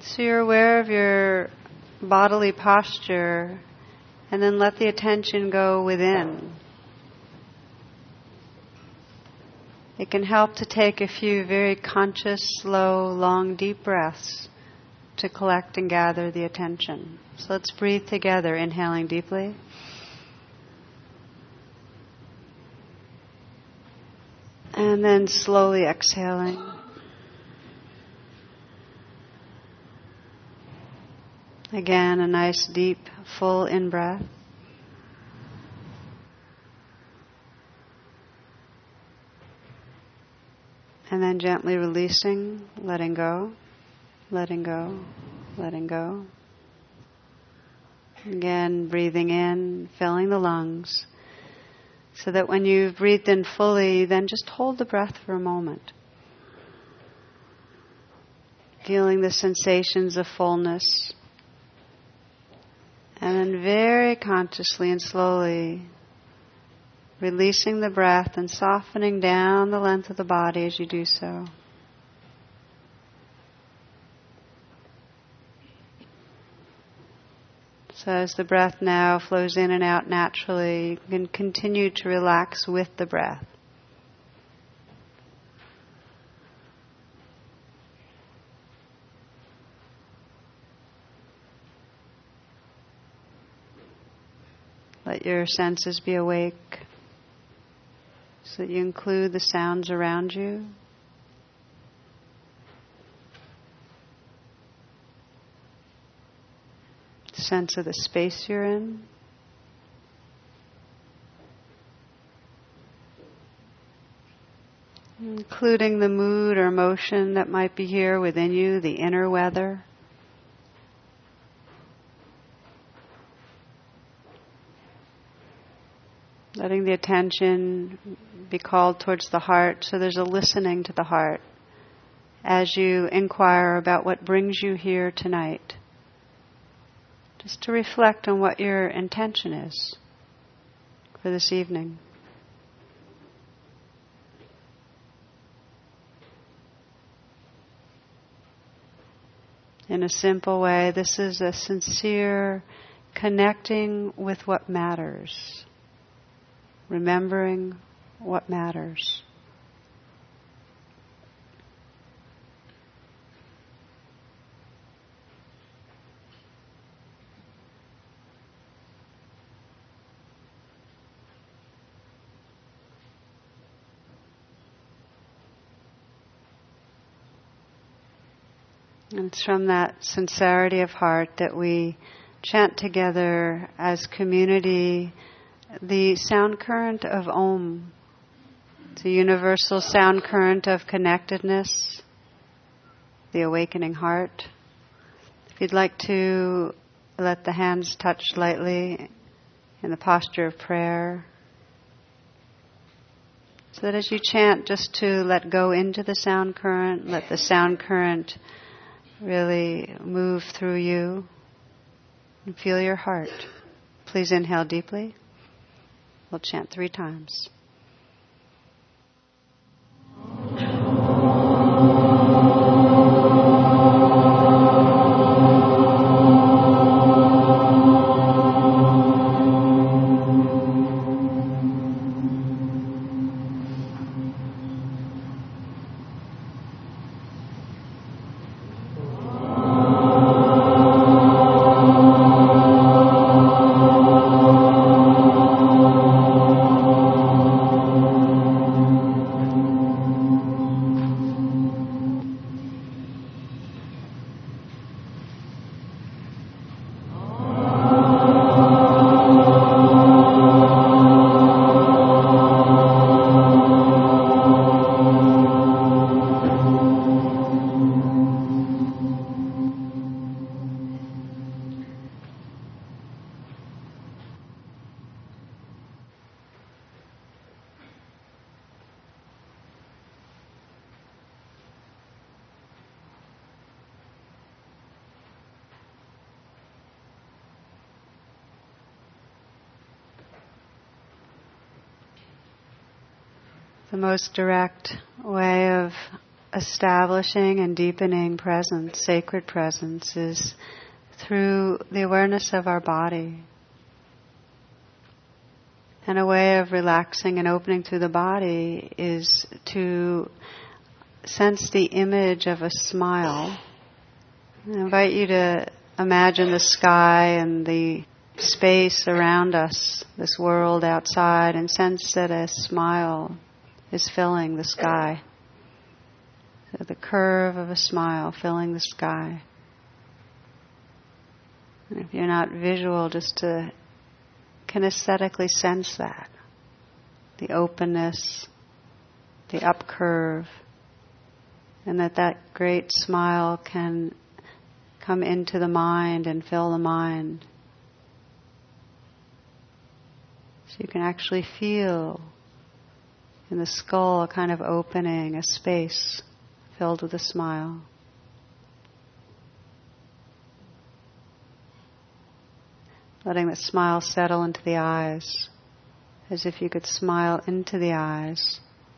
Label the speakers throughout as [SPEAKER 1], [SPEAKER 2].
[SPEAKER 1] So you're aware of your bodily posture, and then let the attention go within. It can help to take a few very conscious, slow, long, deep breaths to collect and gather the attention. So let's breathe together, inhaling deeply. And then slowly exhaling. Again, a nice, deep, full in-breath. And then gently releasing, letting go, letting go, letting go. Again, breathing in, filling the lungs. So that when you've breathed in fully, then just hold the breath for a moment. Feeling the sensations of fullness. And then very consciously and slowly releasing the breath and softening down the length of the body as you do so. So as the breath now flows in and out naturally, you can continue to relax with the breath. Let your senses be awake so that you include the sounds around you. Sense of the space you're in. Including the mood or emotion that might be here within you, the inner weather. Letting the attention be called towards the heart, so there's a listening to the heart as you inquire about what brings you here tonight. Just to reflect on what your intention is for this evening. In a simple way, this is a sincere connecting with what matters. Remembering what matters. And it's from that sincerity of heart that we chant together as community the sound current of Om, the universal sound current of connectedness, the awakening heart. If you'd like to let the hands touch lightly in the posture of prayer, so that as you chant, just to let go into the sound current, let the sound current really move through you and feel your heart. Please inhale deeply. We'll chant 3 times. The most direct way of establishing and deepening presence, sacred presence, is through the awareness of our body. And a way of relaxing and opening through the body is to sense the image of a smile. I invite you to imagine the sky and the space around us, this world outside, and sense that a smile is filling the sky. So the curve of a smile filling the sky. And if you're not visual, just to kinesthetically sense that. The openness, the up curve, and that great smile can come into the mind and fill the mind. So you can actually feel in the skull a kind of opening, a space filled with a smile. Letting the smile settle into the eyes, as if you could smile into the eyes.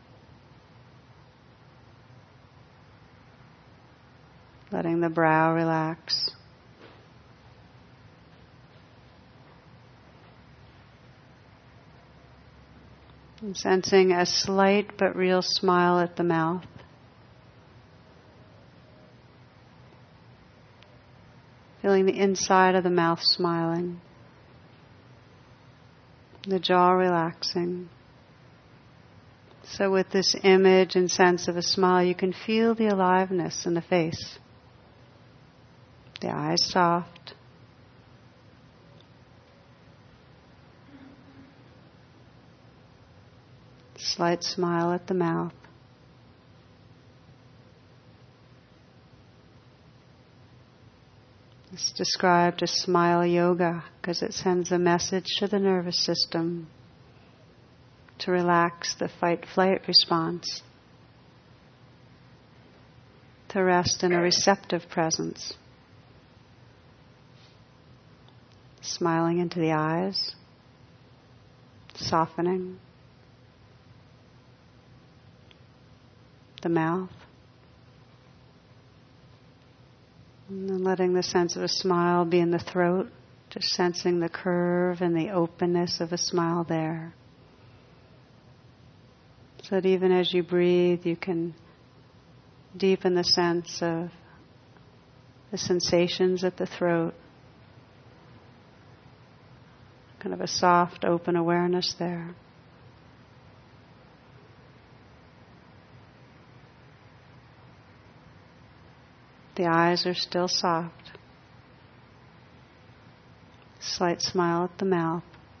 [SPEAKER 1] Letting the brow relax. And sensing a slight but real smile at the mouth. Feeling the inside of the mouth smiling. The jaw relaxing. So with this image and sense of a smile, you can feel the aliveness in the face. The eyes soft. Slight smile at the mouth. It's described as smile yoga because it sends a message to the nervous system to relax the fight-flight response, to rest in a receptive presence. Smiling into the eyes, softening the mouth, and then letting the sense of a smile be in the throat, just sensing the curve and the openness of a smile there. So that even as you breathe, you can deepen the sense of the sensations at the throat. Kind of a soft, open awareness there. The eyes are still soft. Slight smile at the mouth.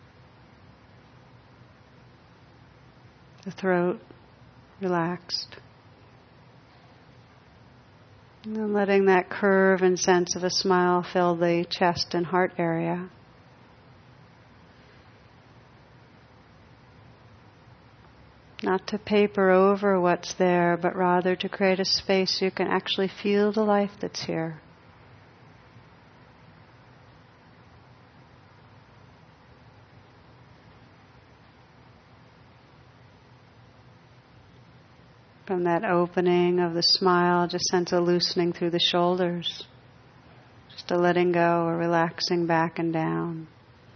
[SPEAKER 1] The throat relaxed. And then letting that curve and sense of a smile fill the chest and heart area. Not to paper over what's there, but rather to create a space so you can actually feel the life that's here. From that opening of the smile, just sense a loosening through the shoulders. Just a letting go or relaxing back and down.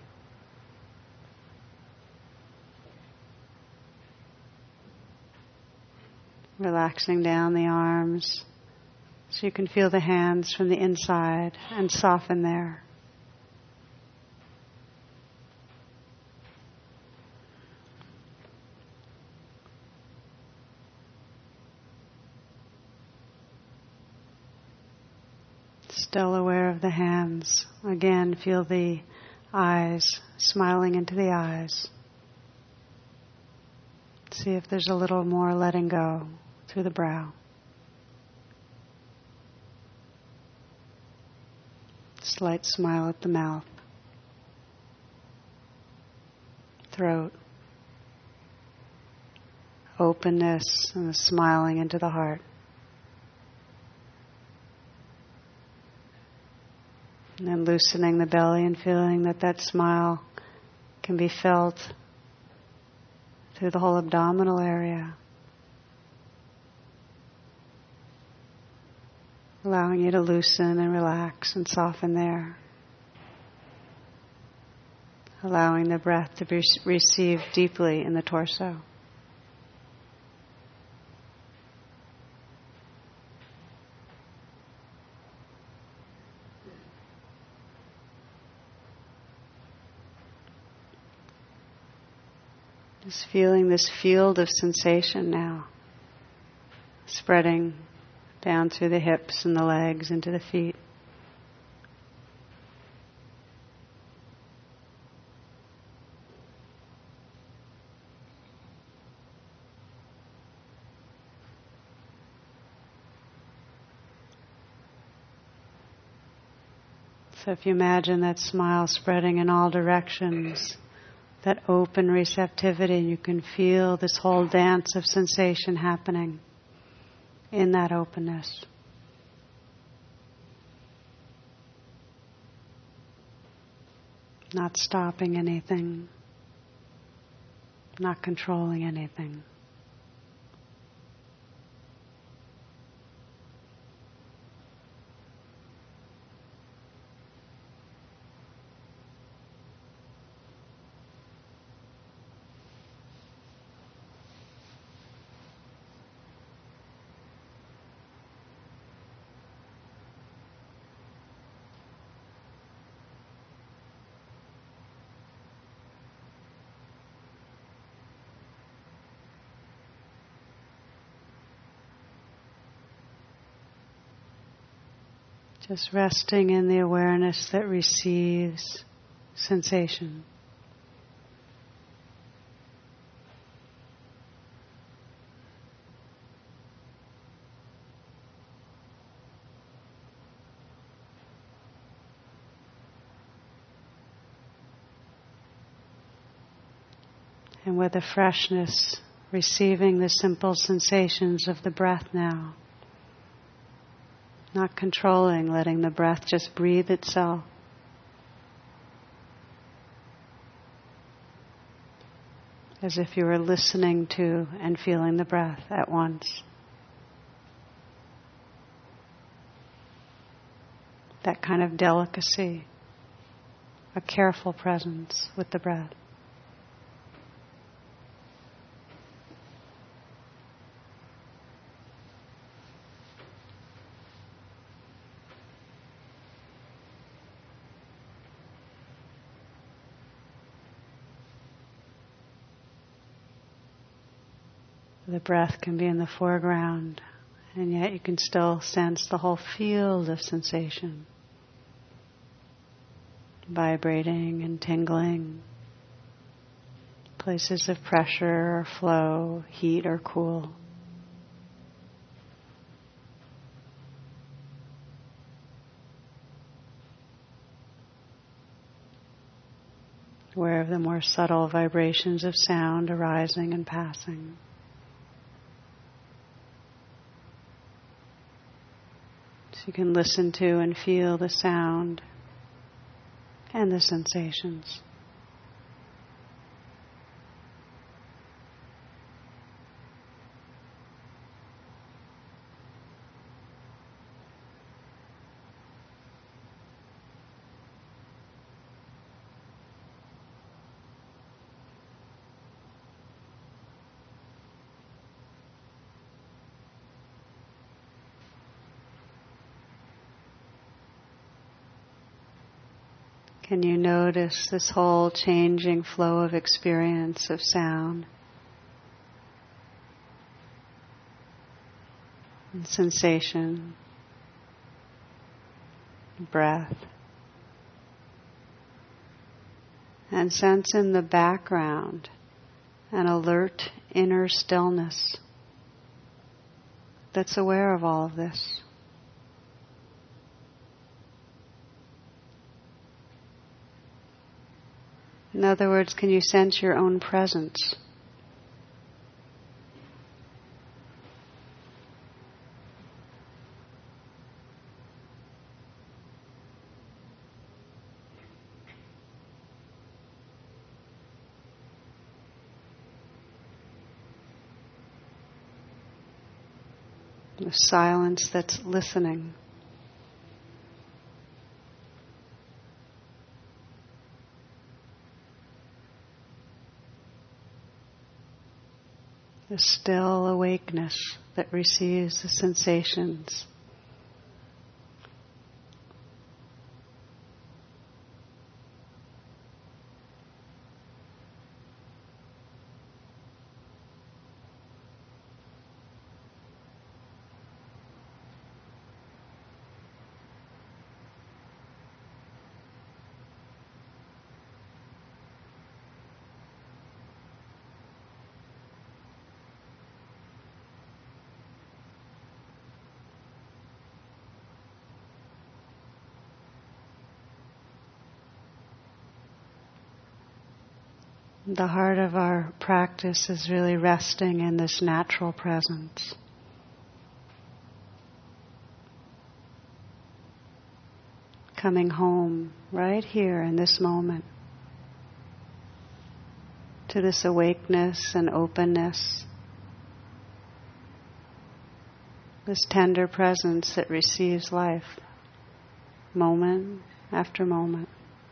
[SPEAKER 1] Relaxing down the arms so you can feel the hands from the inside and soften there. Still aware of the hands. Again, feel the eyes, smiling into the eyes. See if there's a little more letting go through the brow. Slight smile at the mouth. Throat. Openness and the smiling into the heart. And then loosening the belly and feeling that smile can be felt through the whole abdominal area. allowing you to loosen and relax and soften there. Allowing the breath to be received deeply in the torso. Just feeling this field of sensation now, spreading down through the hips and the legs into the feet. So if you imagine that smile spreading in all directions, that open receptivity, you can feel this whole dance of sensation happening in that openness. Not stopping anything, not controlling anything. Just resting in the awareness that receives sensation. And with a freshness, receiving the simple sensations of the breath now. Not controlling, letting the breath just breathe itself. As if you were listening to and feeling the breath at once. That kind of delicacy, a careful presence with the breath. The breath can be in the foreground, and yet you can still sense the whole field of sensation, vibrating and tingling, places of pressure or flow, heat or cool. Aware of the more subtle vibrations of sound arising and passing. So you can listen to and feel the sound and the sensations. Can you notice this whole changing flow of experience of sound and sensation, breath, and sense in the background an alert inner stillness that's aware of all of this. In other words, can you sense your own presence? The silence that's listening. a still awakeness that receives the sensations. The heart of our practice is really resting in this natural presence. Coming home right here in this moment to this awakeness and openness, this tender presence that receives life moment after moment.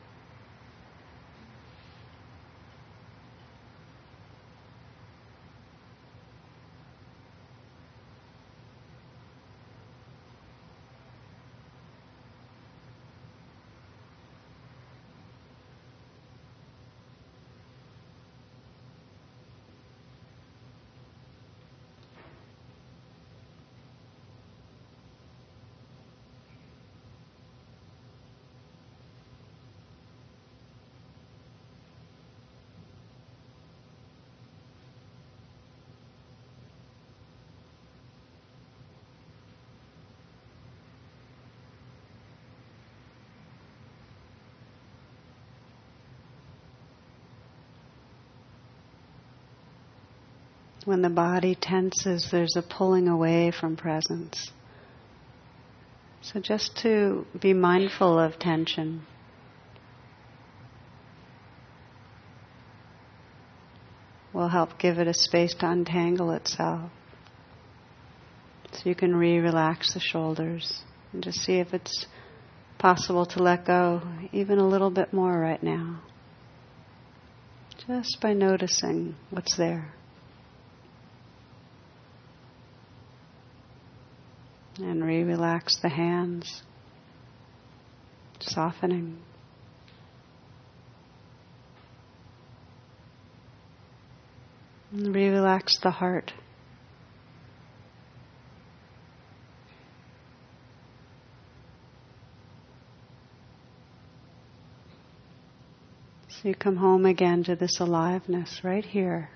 [SPEAKER 1] When the body tenses, there's a pulling away from presence. So just to be mindful of tension. Will help give it a space to untangle itself. So you can relax the shoulders and just see if it's possible to let go even a little bit more right now. Just by noticing what's there. And relax the hands, softening. And relax the heart. So you come home again to this aliveness right here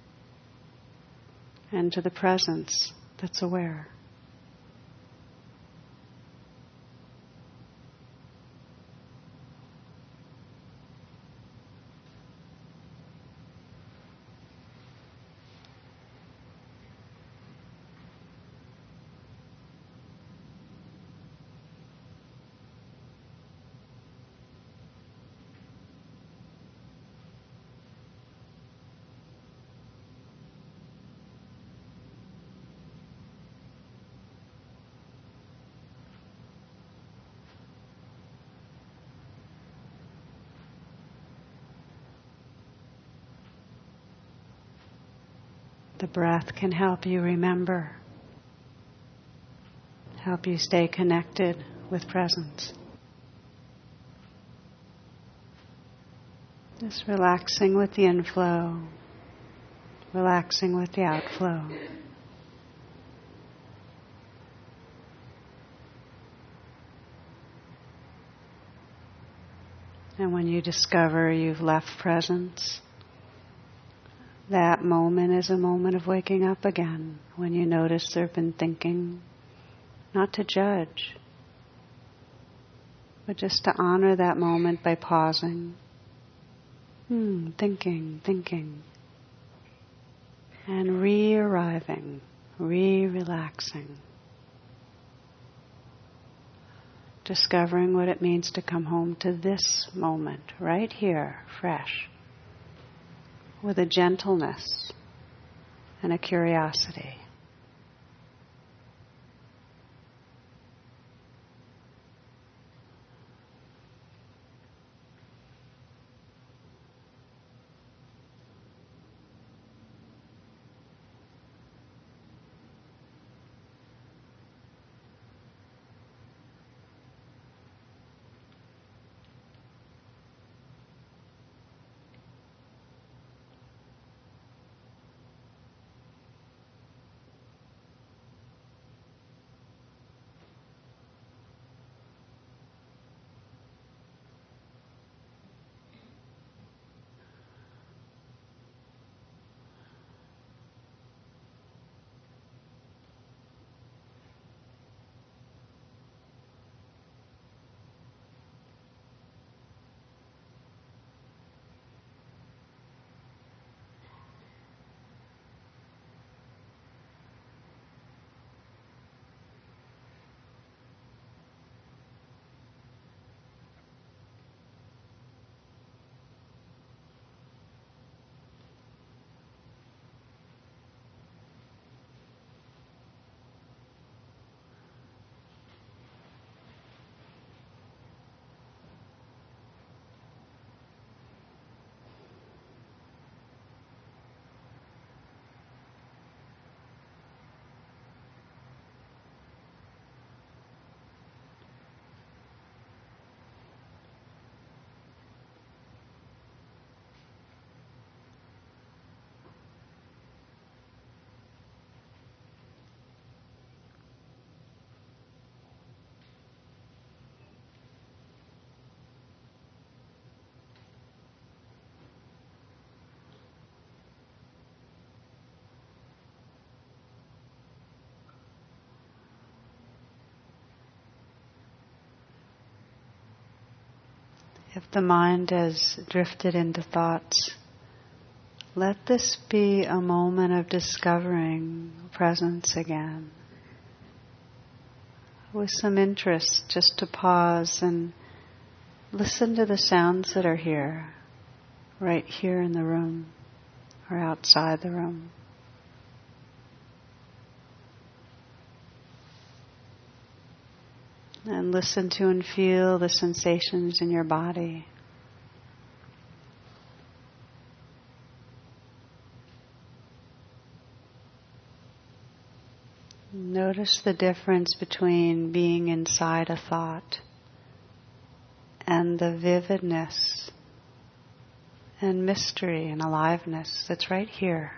[SPEAKER 1] and to the presence that's aware. The breath can help you remember, help you stay connected with presence. Just relaxing with the inflow, relaxing with the outflow. And when you discover you've left presence, that moment is a moment of waking up again. When you notice there have been thinking, not to judge, but just to honor that moment by pausing. Thinking. And re-arriving, re-relaxing. Discovering what it means to come home to this moment, right here, fresh. With a gentleness and a curiosity. If the mind has drifted into thoughts, let this be a moment of discovering presence again. With some interest, just to pause and listen to the sounds that are here, right here in the room or outside the room. And listen to and feel the sensations in your body. Notice the difference between being inside a thought and the vividness and mystery and aliveness that's right here.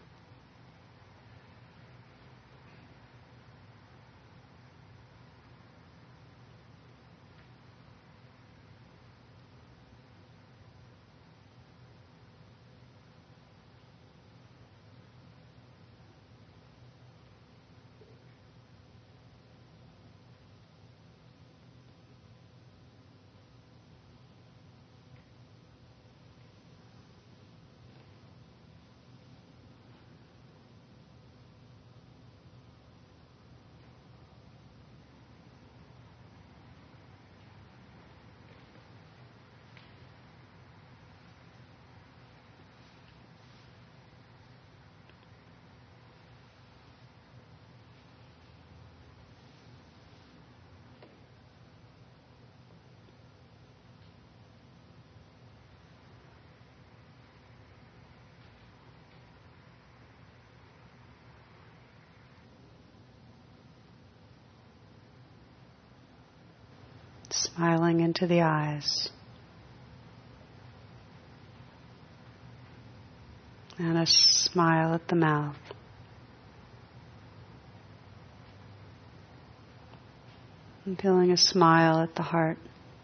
[SPEAKER 1] Smiling into the eyes. And a smile at the mouth. And feeling a smile at the heart.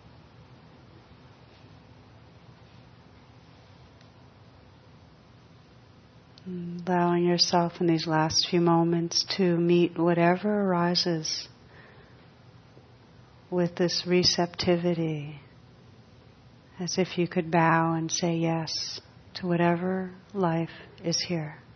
[SPEAKER 1] And allowing yourself in these last few moments to meet whatever arises with this receptivity, as if you could bow and say yes to whatever life is here.